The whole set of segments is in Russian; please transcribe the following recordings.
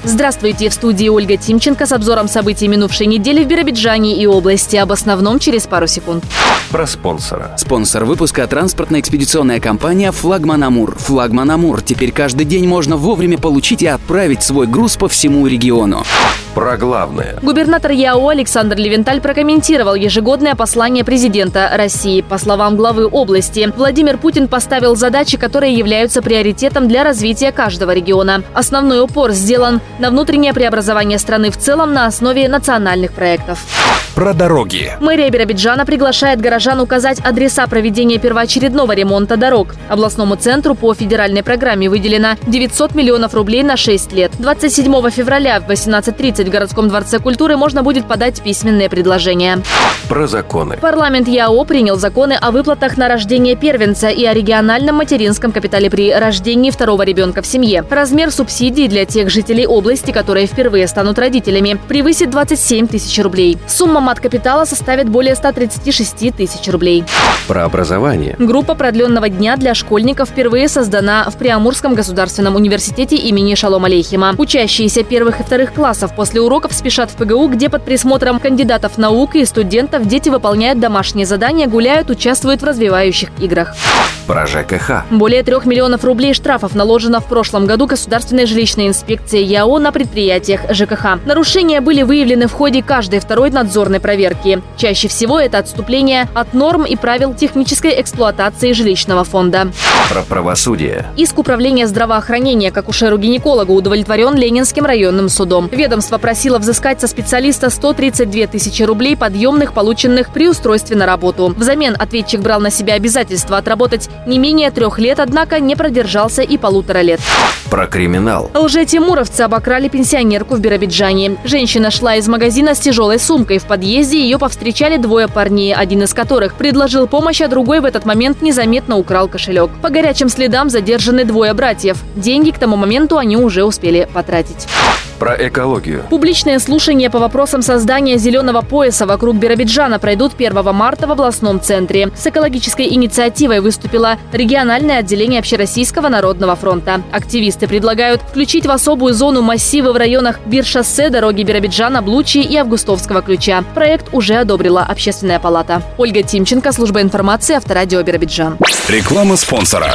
Здравствуйте, в студии Ольга Тимченко с обзором событий минувшей недели в Биробиджане и области. Об основном через пару секунд. Про спонсора. Спонсор выпуска — транспортно-экспедиционная компания «Флагман Амур». «Флагман Амур». Теперь каждый день можно вовремя получить и отправить свой груз по всему региону. Про главное. Губернатор ЯО Александр Левенталь прокомментировал ежегодное послание президента России. По словам главы области, Владимир Путин поставил задачи, которые являются приоритетом для развития каждого региона. Основной упор сделан на внутреннее преобразование страны в целом на основе национальных проектов. Про дороги. Мэрия Биробиджана приглашает горожан указать адреса проведения первоочередного ремонта дорог. Областному центру по федеральной программе выделено 900 миллионов рублей на 6 лет. 27 февраля в 18:30 в городском дворце культуры можно будет подать письменные предложения. Про законы. Парламент ЯО принял законы о выплатах на рождение первенца и о региональном материнском капитале при рождении второго ребенка в семье. Размер субсидий для тех жителей области, которые впервые станут родителями, превысит 27 тысяч рублей. Сумма мат-капитала составит более 136 тысяч рублей. Про образование. Группа продленного дня для школьников впервые создана в Приамурском государственном университете имени Шалом Алейхима. Учащиеся первых и вторых классов после уроков спешат в ПГУ, где под присмотром кандидатов наук и студентов дети выполняют домашние задания, гуляют, участвуют в развивающих играх. Про ЖКХ. Более 3 миллионов рублей штрафов наложено в прошлом году Государственной жилищной инспекцией ЯО на предприятиях ЖКХ. Нарушения были выявлены в ходе каждой второй надзорной проверки. Чаще всего это отступление от норм и правил технической эксплуатации жилищного фонда. Про правосудие. Иск Управления здравоохранения к акушеру-гинекологу удовлетворен Ленинским районным судом. Ведомство просило взыскать со специалиста 132 тысячи рублей подъемных, полученных при устройстве на работу. Взамен ответчик брал на себя обязательство отработать не менее 3 лет, однако не продержался и 1,5 лет. Про криминал. Лжетимуровцы обокрали пенсионерку в Биробиджане. Женщина шла из магазина с тяжелой сумкой. В подъезде ее повстречали 2 парней, один из которых предложил помощь, а другой в этот момент незаметно украл кошелек. По горячим следам задержаны 2 братьев. Деньги к тому моменту они уже успели потратить. Про экологию. Публичные слушания по вопросам создания зеленого пояса вокруг Биробиджана пройдут 1 марта в областном центре. С экологической инициативой выступило региональное отделение Общероссийского народного фронта. Активисты предлагают включить в особую зону массивы в районах Бир-шоссе, дороги Биробиджана, Блучи и Августовского ключа. Проект уже одобрила Общественная палата. Ольга Тимченко, служба информации, Авторадио Биробиджан. Реклама спонсора.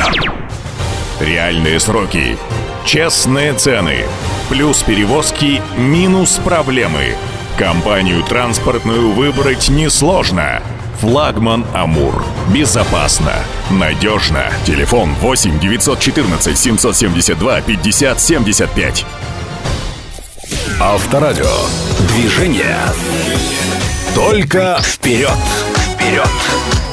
Реальные сроки. Честные цены. Плюс перевозки, минус проблемы. Компанию транспортную выбрать несложно. Флагман Амур. Безопасно. Надежно. Телефон 8 914 772 50 75. Авторадио. Движение. Только вперед. Вперед.